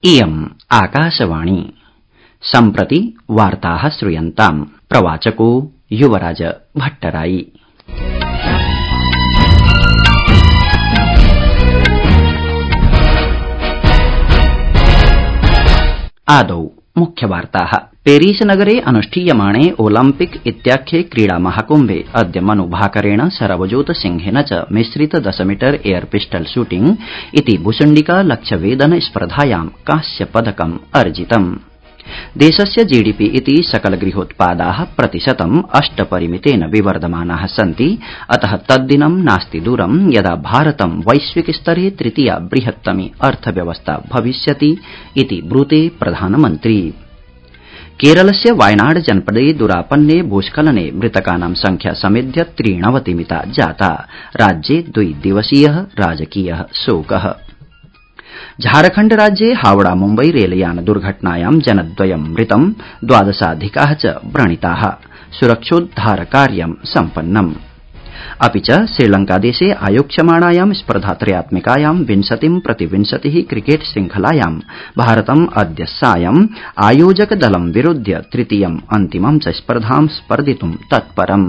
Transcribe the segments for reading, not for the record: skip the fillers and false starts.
इयम् आकाशवाणी सम्प्रति वार्ताः श्रूयन्ताम् प्रवाचको युवराज भट्टराई। आदौ मुख्यवार्ताः। पेरिस नगरे अनुष्ठीयमाणे ओलम्पिक इत्याख्ये क्रीडा महाकुम्भे अद्य मनु भाकरेण सरबजोत सिंहेन च मिश्रित 10 मीटर एयर पिस्टल शूटिंग इति भुशुण्डिका लक्ष्यवेदन स्पर्धायां कांस्यपदकम् अर्जितम्। देशस्य जीडीपी इति सकलगृहोत्पादाः प्रतिशतम् 8 परिमितेन विवर्धमानाः सन्ति। अतः तद्दिनं नास्ति दूरं यदा भारतं वैश्विक स्तरे तृतीया बृहत्तमी अर्थव्यवस्था भविष्यति इति ब्रूते प्रधानमन्त्री। केरलस्य वायनाड जनपदे दुरापन्ने भूस्खलने मृतकानां संख्या समेध्य 93 मिता जाता। राज्ये 2 दिवसीयः राजकीयः शोकः। झारखण्ड राज्ये हावड़ा मुम्बई रेलयान दुर्घटनायां जनद्वयं मृतं 12 च व्रणिताः। सुरक्षोद्धार कार्यं सम्पन्नम्। अपि च श्रीलंकादेशे आयोक्ष्यमाणायां स्पर्धात्रयात्मिकायां 20-20 क्रिकेट श्रृंखलायां भारतम् अद्य सायं आयोजकदलं विरुध्य तृतीयम् अन्तिमं च स्पर्धां स्पर्धितुं तत्परम्।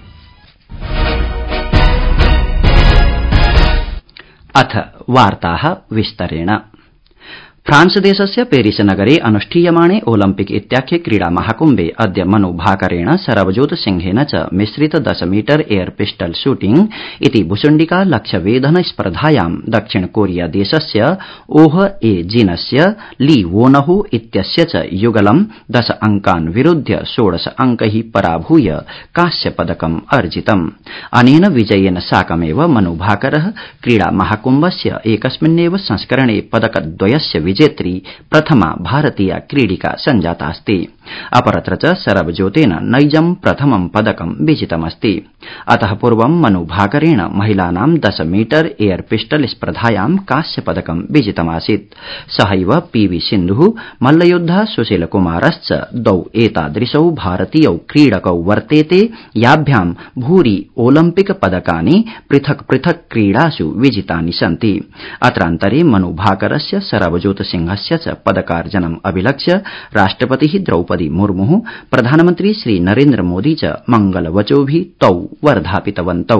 अथ वार्ताः विस्तरेण। फ्रांसदेशस्य पेरिस नगरे अनुष्ठीयमाणे ओलम्पिक इत्याख्ये क्रीडा महाकुम्भे अद्य मनु भाकरेण सरबजोत सिंहेन च मिश्रित 10 मीटर एयर पिस्टल शूटिंग इति भुशुण्डिका लक्ष्यवेधन स्पर्धायां दक्षिण कोरिया देशस्य ओह ए जिनस्य ली वोनहु इत्यस्य च युगलं 10 अंकान् विरुध्य 16 अंकै पराभूय कांस्यपदकम् अर्जितम्। अनेन विजयेन साकमेव मनु भाकरः क्रीडा महाकुम्भस्य एकस्मिन्नेव संस्करणे पदकद्वयस्य विजेत्री प्रथमा भारतीया क्रीडिका सञ्जातास्ति। अपरत्र च सरबजोतेन नैजं प्रथमं पदकं विजितमस्ति। अतः पूर्वं मनु भाकरेण महिलानां 10 मीटर एयर पिस्टल स्पर्धायां कांस्यपदकं विजितमासीत्। सहैव पीवी सिन्धुः मल्लयोद्धा सुशील कुमारश्च द्वौ एतादृशौ भारतीयौ क्रीडकौ वर्तेते याभ्यां भूरि ओलम्पिक पदकानि पृथक् पृथक् क्रीडासु विजितानि सन्ति। अत्रान्तरे मनु भाकरस्य सरबजोत सिंहस्य च पदकार्जनम् अभिलक्ष्य राष्ट्रपतिः द्रौपदी मुर्मुः प्रधानमन्त्री श्री नरेन्द्र मोदी च मंगलवचोभिः तौ वर्धापितवन्तौ।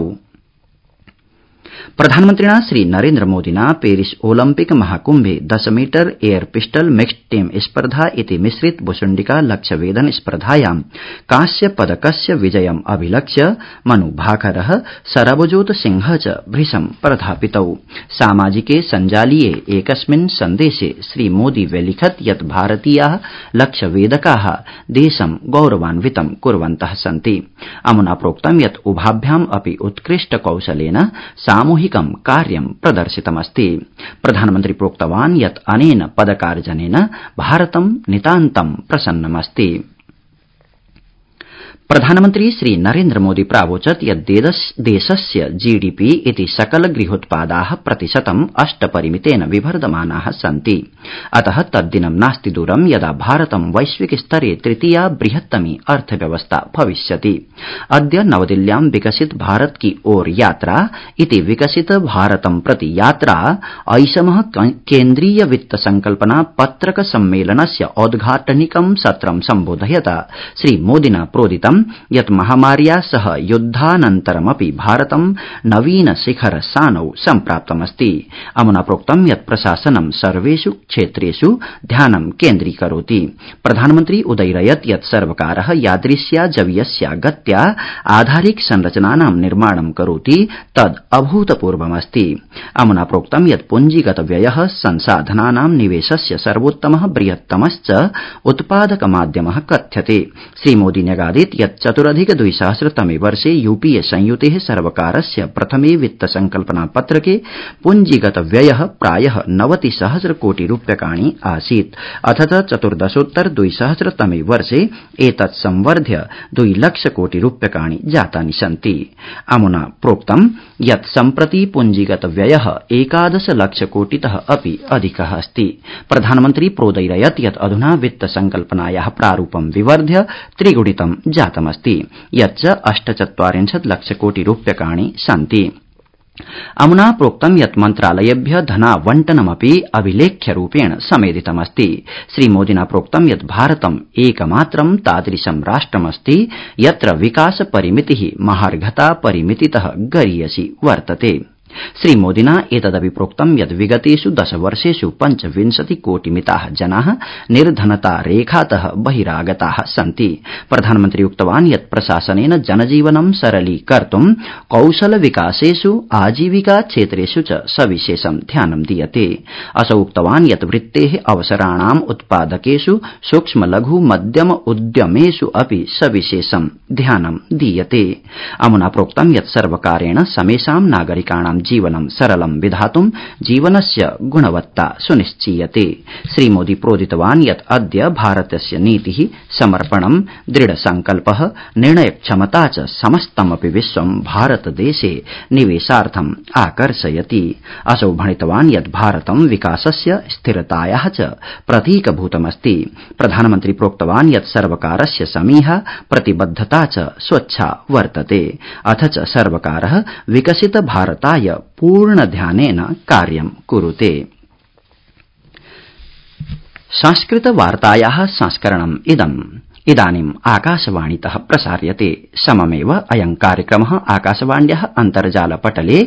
प्रधानमन्त्रिणा श्री नरेन्द्र मोदिना पेरिस ओलम्पिक महाकुम्भे 10 metre air pistol mixed team स्पर्धा इति मिश्रित भुशुण्डिका लक्ष्यवेधन स्पर्धायां कांस्य पदकस्य विजयम् अभिलक्ष्य मनु भाकरः सरबजोत सिंहः च भृशं प्रधापितौ। सामाजिके सञ्जालीये एकस्मिन् सन्देशे श्री मोदी व्यलिखत् यत् भारतीयाः लक्ष्यवेदकाः देशं गौरवान्वितं कुर्वन्तः सन्ति। अमुना प्रोक्तं यत् उभाभ्याम् अपि उत्कृष्ट कौशलेन सामूहिकं कार्यं प्रदर्शितमस्ति। प्रधानमन्त्री प्रोक्तवान् यत् अनेन पदकार्जनेन भारतं नितान्तं प्रसन्नमस्ति। प्रधानमन्त्री श्री नरेन्द्र मोदी प्रावोचत् यत् देशस्य जीडीपी इति सकल गृहोत्पादाः प्रतिशतम् 8 परिमितेन विवर्धमानाः सन्ति। अतः तद्दिनं नास्ति दूरं यदा भारतं वैश्विक स्तरे तृतीया बृहत्तमी अर्थव्यवस्था भविष्यति। अद्य नवदिल्ल्यां विकसित भारत की ओर यात्रा इति विकसित भारतं प्रति यात्रा ऐषमः केन्द्रीय वित्त संकल्पना पत्रक सम्मेलनस्य औद्घाटनिकं सत्रं सम्बोधयता श्री मोदिना प्रोदितं यत् महामार्या सह युद्धानन्तरमपि भारतं नवीन शिखर सानौ सम्प्राप्तमस्ति। अमुना प्रोक्तं यत् प्रशासनं सर्वेषु क्षेत्रेषु ध्यानं केन्द्रीकरोति। प्रधानमन्त्री उदयिरयत् यत् सर्वकारः यादृश्या जवीयस्या गत्या आधारिक संरचनानां निर्माणं करोति तद् अभूतपूर्वमस्ति। अमुना प्रोक्तं यत् पुंजीगत व्ययः संसाधनानां निवेशस्य सर्वोत्तमः बृहत्तमश्च उत्पादक माध्यमः कथ्यते। श्रीमोदी न्यगादीत् यत् 2014 तमे वर्षे यूपीए संयुतेः सर्वकारस्य प्रथमे वित्त संकल्पना पत्रके पुंजीगत व्ययः प्रायः 90,000 कोटि रूप्यकाणि आसीत्। अथ च 14 तमे वर्षे एतत् संवर्ध्य 2 लाख कोटि रूप्यकाणि जातानि सन्ति। अमुना प्रोक्तं यत् सम्प्रति पुंजीगत व्ययः 11 लाख कोटितः अपि अधिकः अस्ति। प्रधानमन्त्री प्रोदयिरयत् यत् अधुना वित्त संकल्पनायाः प्रारूपं विवर्ध्य त्रिगुणितं जातमस्ति यच्च 48 लाख कोटि रूप्यकाणि सन्ति। अमुना प्रोक्तं यत् मन्त्रालयेभ्य धनावंटनमपि अभिलेख्यरूपेण समेधितमस्ति। श्रीमोदिना प्रोक्तं यत् भारतम् एकमात्रं तादृशं राष्ट्रमस्ति यत्र विकास परिमिति महार्घता परिमितितः गरीयसी वर्तते। श्रीमोदिना एतदपि प्रोक्तं यत् विगतेषु 10 वर्षेषु 25 कोटिमिताः जनाः निर्धनता रेखातः बहिरागताः सन्ति। प्रधानमन्त्री उक्तवान् यत् प्रशासनेन जनजीवनं सरलीकर्तुं कौशल विकासेषु आजीविका क्षेत्रेषु च सविशेषं ध्यानं दीयते। असौ उक्तवान् यत् वृत्तेः अवसराणाम् उत्पादकेषु सूक्ष्म लघु मध्यम उद्यमेषु अपि सविशेषं ध्यानं दीयते। अमुना प्रोक्तं यत् सर्वकारेण समेषां नागरिकाणां जीवनं सरलं विधातुं जीवनस्य गुणवत्ता सुनिश्चीयते। श्रीमोदी प्रोदितवान् यत् अद्य भारतस्य नीतिः समर्पणं दृढसंकल्पः निर्णयक्षमता च समस्तमपि विश्वं भारतदेशे निवेशार्थम् आकर्षयति। असौ भणितवान् यत् भारतं विकासस्य स्थिरतायाः च प्रतीकभूतमस्ति। प्रधानमन्त्री प्रोक्तवान् यत् सर्वकारस्य समीहा प्रतिबद्धता च स्वच्छा वर्तते। अथ च सर्वकारः विकसित भारताय पूर्णध्यानेन कार्यं कुरुते। संस्कृतवार्तायाः संस्करणम् इदानीम् आकाशवाणीतः प्रसार्यते। सममेव अयं कार्यक्रमः आकाशवाण्याः अन्तर्जालपटले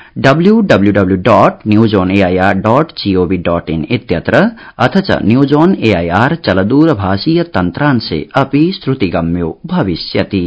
www.newsonair.gov.in इत्यत्र अथ च न्यूज ऑन एआईआर चलदूरभाषीय तन्त्रांशे अपि श्रुतिगम्यो भविष्यति।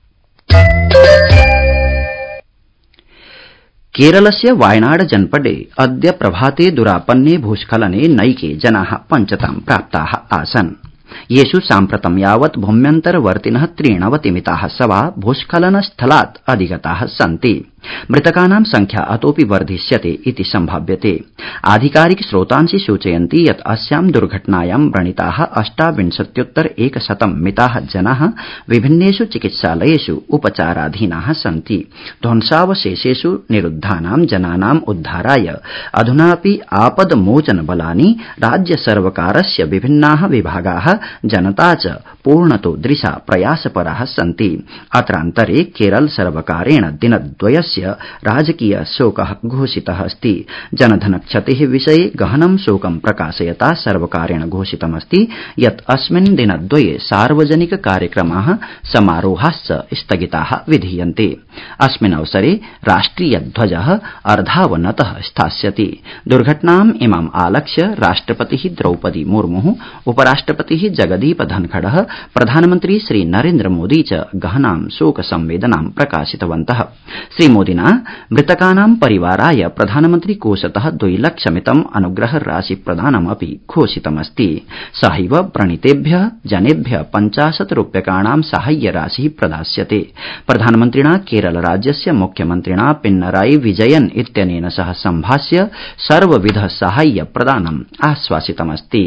केरलस्य वायनाड जनपदे अद्य प्रभाते दुरापन्ने भूस्खलने नैके जनाः पञ्चतां प्राप्ताः आसन्। येषु साम्प्रतं यावत् भूम्यन्तर्वर्तिनः 93 मिताः सवा भूस्खलनस्थलात् अधिगताः सन्ति। मृतकानां संख्या अतोऽपि वर्धिष्यते इति सम्भाव्यते। आधिकारिक स्रोतांसि सूचयन्ति यत् अस्यां दुर्घटनायां व्रणिताः 28,100 मिताः जनाः विभिन्नेषु चिकित्सालयेषु उपचाराधीनाः सन्ति। ध्वंसावशेषेषु निरुद्धानां जनानाम् उद्धाराय अधुनापि आपदमोचन बलानि राज्य सर्वकारस्य विभिन्नाः विभागाः जनता च पूर्णतोदृशा प्रयासपराः सन्ति। अत्रान्तरे केरल सर्वकारेण दिनद्वयस्य राजकीय शोकः घोषितः अस्ति। जनधन क्षतेः विषये गहनं शोकं प्रकाशयता सर्वकारेण घोषितमस्ति यत् अस्मिन् दिनद्वये सार्वजनिक कार्यक्रमाः समारोहाश्च स्थगिताः विधीयन्ते। अस्मिन् अवसरे राष्ट्रिय ध्वजः अर्धावनतः स्थास्यति। दुर्घटनाम् इमाम् आलक्ष्य राष्ट्रपतिः द्रौपदी मुर्मुः, उपराष्ट्रपतिः जगदीप धनखडः, प्रधानमन्त्री श्री नरेन्द्र मोदी च गहनां शोक संवेदनां प्रकाशितवन्तः। श्रीमोदिना मृतकानां परिवाराय प्रधानमन्त्री कोषतः 2 लक्षमितम् अनुग्रह राशि प्रदानमपि घोषितमस्ति। सहैव व्रणितेभ्यः जनेभ्यः 50 रूप्यकाणां साहाय्य राशिः प्रदास्यते। प्रधानमन्त्रिणा केरल राज्यस्य मुख्यमन्त्रिणा पिन्नराई विजयन इत्यनेन सह सम्भाष्य सर्वविध साहाय्य प्रदानम् आश्वासितमस्ति।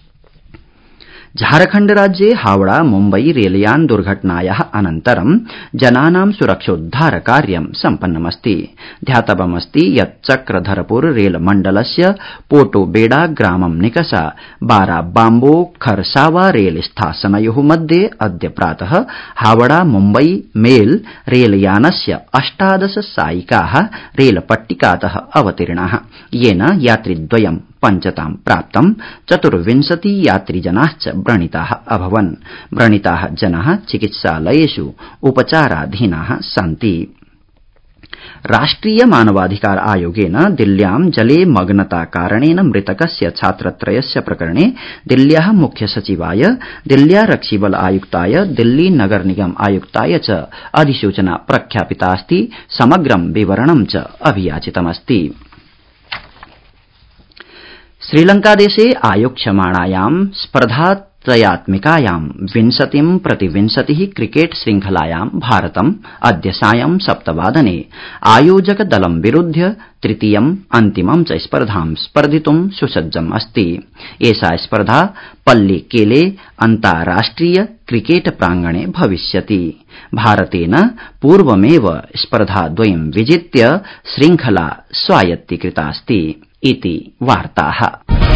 झारखण्ड राज्ये हावड़ा मुम्बई रेलयान दुर्घटनायाः अनन्तरं जनानां सुरक्षोद्धार कार्यं सम्पन्नमस्ति। ध्यातव्यमस्ति यत् चक्रधरपुर रेलमण्डलस्य पोटोबेडा ग्रामं निकषा बाराबाम्बो खरसावा रेल स्थासनयोः मध्ये अद्य प्रातः हावड़ा मुम्बई मेल रेलयानस्य 18 सायिकाः रेलपट्टिकातः अवतीर्णाः, येन यात्रिद्वयं पञ्चतां प्राप्तं। 24 यात्रिजनाश्च व्रणिताः अभवन्। व्रणिताः जनाः चिकित्सालयेषु उपचाराधीनाः सन्ति। राष्ट्रिय मानवाधिकार आयोगेन दिल्ल्यां जले मग्नता कारणेन मृतकस्य छात्रत्रयस्य प्रकरणे दिल्ल्याः मुख्य सचिवाय, दिल्ल्यारक्षिबल आयुक्ताय, दिल्ली नगर निगम आयुक्ताय च अधिसूचना प्रख्यापितास्ति। समग्रं विवरणं च अभियाचितमस्ति। श्रीलंकादेशे आयोक्ष्यमाणायां स्पर्धात्रयात्मिकायां 20-20 क्रिकेट श्रृंखलायां भारतम् अद्य सायं 7 वादने आयोजकदलं विरुध्य तृतीयम् अन्तिमं च स्पर्धां स्पर्धितुं सुसज्जम् अस्ति। एषा स्पर्धा पल्लीकेले अन्ताराष्ट्रिय क्रिकेट प्रांगणे भविष्यति। भारतेन पूर्वमेव स्पर्धाद्वयं विजित्य श्रृंखला स्वायत्तीकृतास्ति इति वार्ताः।